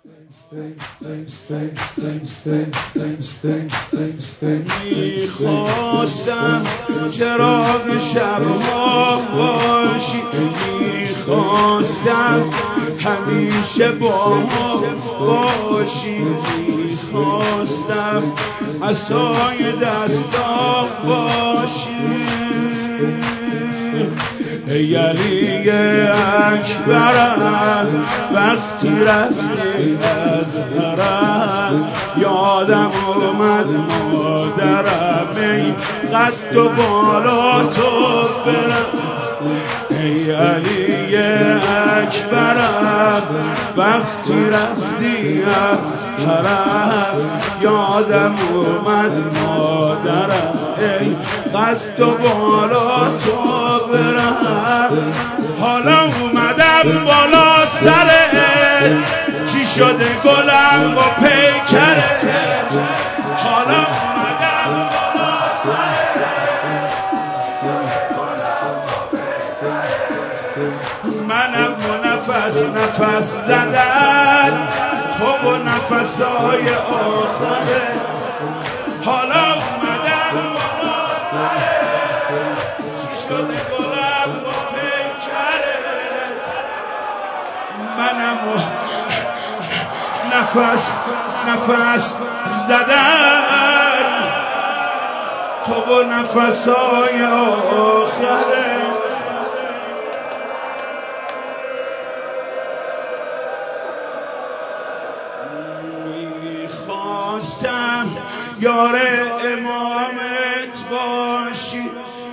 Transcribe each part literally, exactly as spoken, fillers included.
میخواستم چراغ شبها باشی، میخواستم همیشه با هم باشی، میخواستم عصای دستام باشی. ای علی اکبرم وقتی رفتی از حرم، یادم اومد مادرم ای قد و بالا تو برم. ای علی اکبرم وقتی رفتی از حرم، یادم اومد مادرم ای قد و بالا تو برم. حالا اومدم بالا سره، چی شده گلم با پیکره. حالا اومدم بالا سره، منم و نفس نفس زدن تو و نفسای آخره. حالا اومدم بالا سره، چی شده گلم با پیکره. منم و نفس نفس زدن تو و نفسای آخره. میخواستم یار امامت باشی،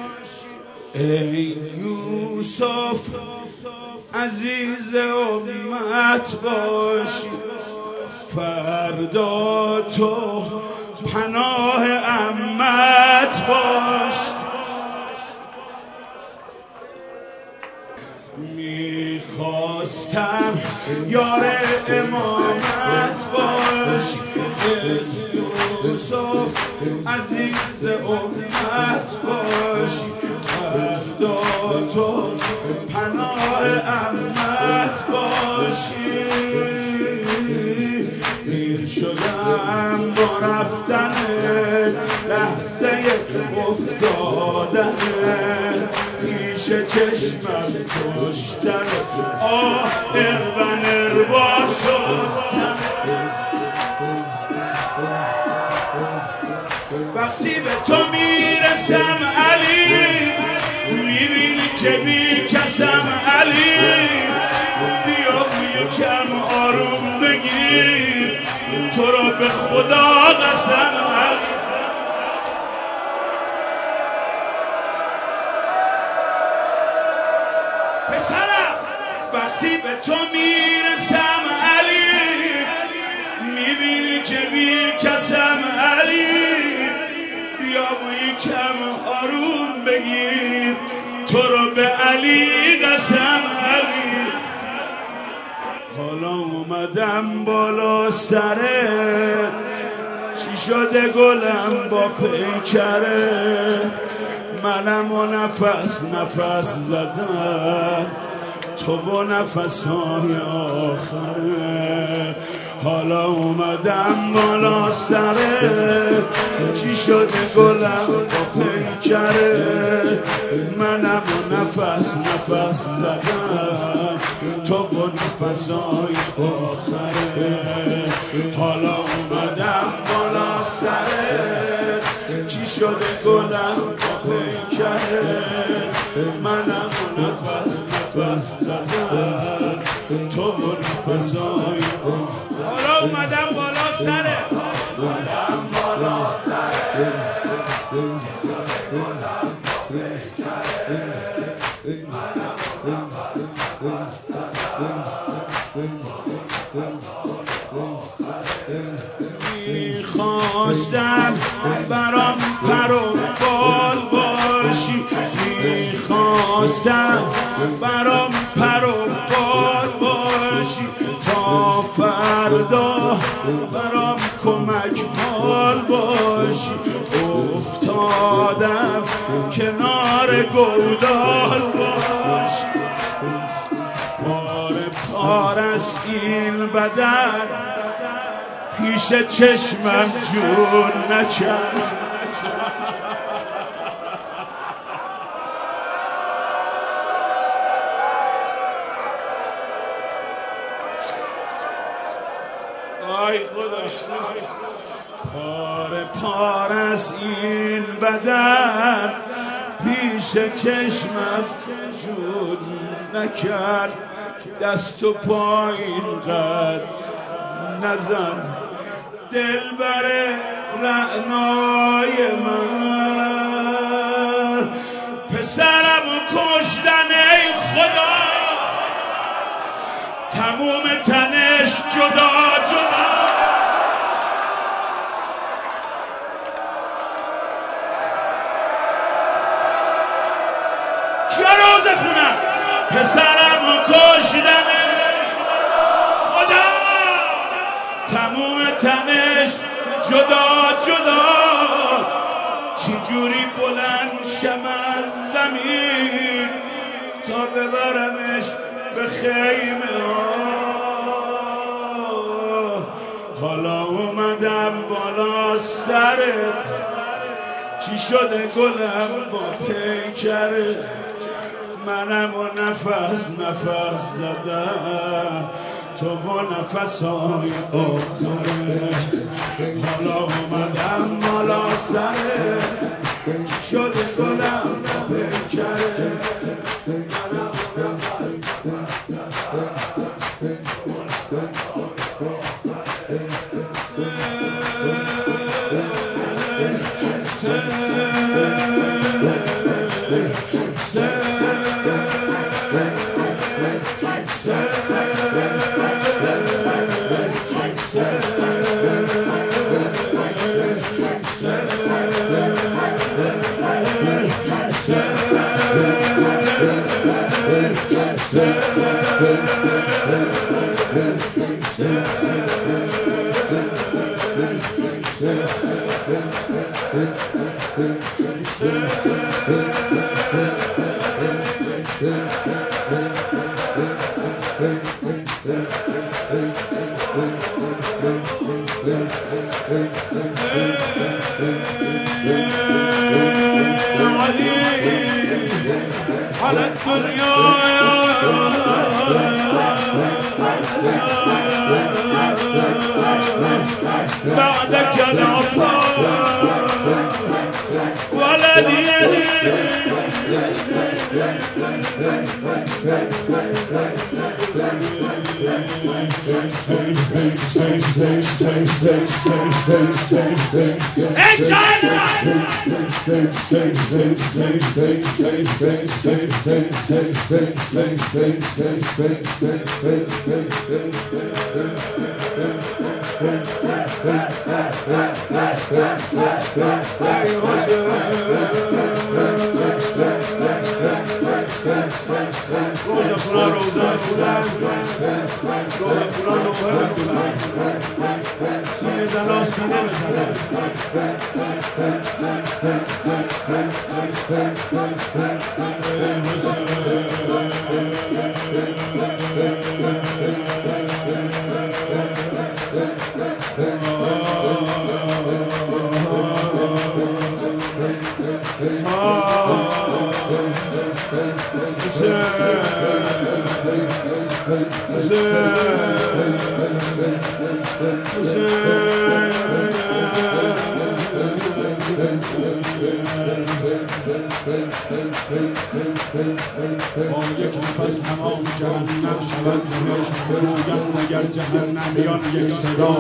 ای یوسف عزیز امت باشی. فردا تو پناه امت باش. میخواستم یار امامت باشی، ای یوسف عزیز امت باشی. فردا تو پناه امت باشی. پیر شدم با رفتن لحظه افتادن، پیش چشمم کشتن آه ارون اروا شدن. وقتی به تو میرسم علی، میبینی که بی کسم علی. بیا یکم آروم بگیر، تو را به خدا قسم علی. پسرم وقتی به تو میرسم علی، میبینی که بی کسم علی. بیا یکم آروم بگیر، تو را به علی قسم علی. حالا اومدم بالا سره، چی شده گلم با پیکره. منم و نفس نفس زدن تو و نفسهای آخره. حالا اومدم بالا سره، چی شده گلم با پیکره. منم و نفس نفس زدن تو و نفسهای آخره. حالا اومدم بالا سره، چی شده گلم با پیکره. منم و نفس نفس زدن تو و نفسهای آخره. حالا اومدم بالا سره، اومدم بالا سره. میخواستم برام پر و بال باشی، میخواستم برام پر و بال باشی. تا فردا برام کمک حال باشی. افتادم کنار گودال باشی. پاره پار از این بدن پیش چشمم جون نکرد. آی خدا پار پار از این بدن پیش چشمم جون نکرد. دست و پایین قد نزن دل بر رعنای من. پسرم کشتن ای خدا تموم تنش جدا جدا. کیا روزه خونم پسرم کشتن خدا تموم تنش جدا جدا. چی جوری بلند شم از زمین تا ببرمش به خیمه ها. حالا اومدم بالا سرت چی شده گلم با پیکره. منم و نفس نفس زدم تو و نفس های آخره. حالا اومدم بالا سرت چی شده گلم با پیکره. على الدنيا بعدك العطاء ولدي روزه فلان روزه فلان روزه فلان روزه فلان سینه زنا سینه بزنه با یک نفس تمام جهنم شود بهشت بگویم مگر جهنمیان یک صدا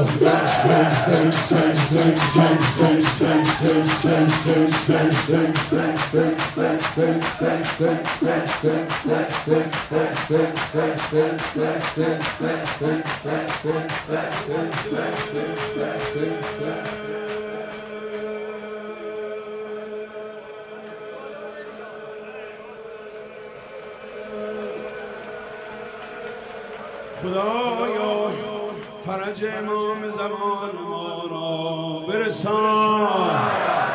خدایا فرج امام زمان ما را برسان.